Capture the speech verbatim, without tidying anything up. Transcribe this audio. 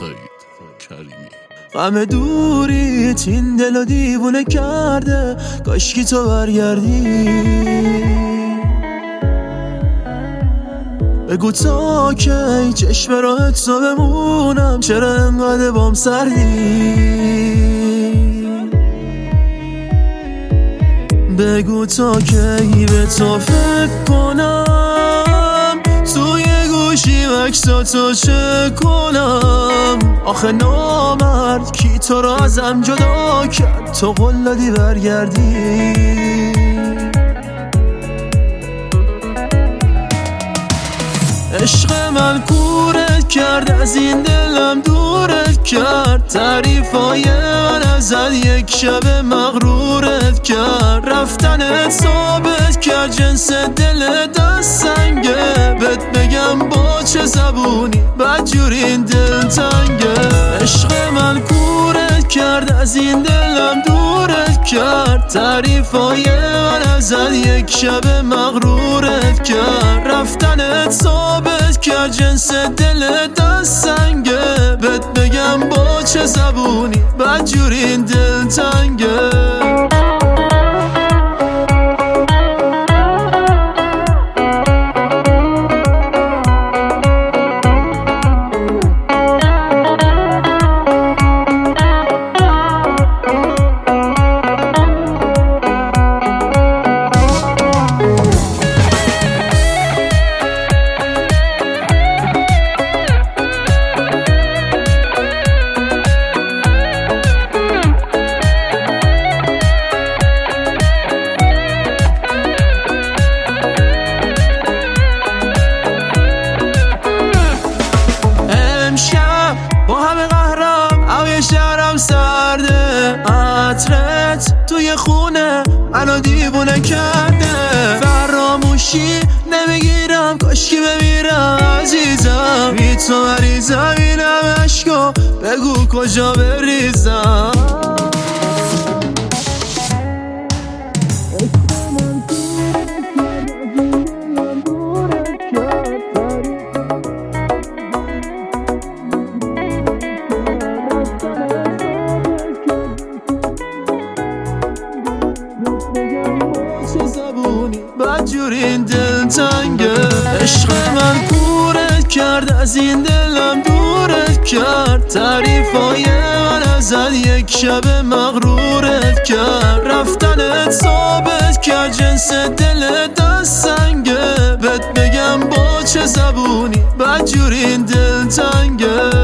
سعید کریمی. غم دوریت این دلو دیوونه کرده، کاشکی تو برگردی. بگو تا کی چشم راهت تو بمونم، چرا انقدر بام سردی. بگو تا کی به تو فکر کنم، توی گوشی عکساتو چک کنم. آخه نامرد کی تو را ازم جدا کرد، تو قول دادی برگردی. عشق من کورت کرد، از این دلم دورت کرد. تعریفای من ازت یک شب مغرورت کرد. رفتنت ثابت کرد جنس دل دست سنگه. بهت بگم با چه زبونی بدجوری این دل تنگه. عشق من کورت کرد، از این دلم دورت کرد. تعریفای من ازت یک شب مغرورت کرد. رفتنت ثابت کرد جنس دل دست سنگه. بهت بگم با چه زبونی بدجوری این دل تنگه. شهرم سرده، عطرت توی خونه منو دیوونه کرده. فراموشی نمیگیرم کاشکی بمیرم عزیزم. بی تو مریضم اینم عشقو بگو کجا بریزم. بدجوری این دل تنگه. عشق من کورت کرد، از این دلم دورت کرد. تعریفای من ازت یک شب مغرورت کرد. رفتنت ثابت کرد جنس دل دست سنگه. بهت بگم با چه زبونی بدجوری این دل تنگه.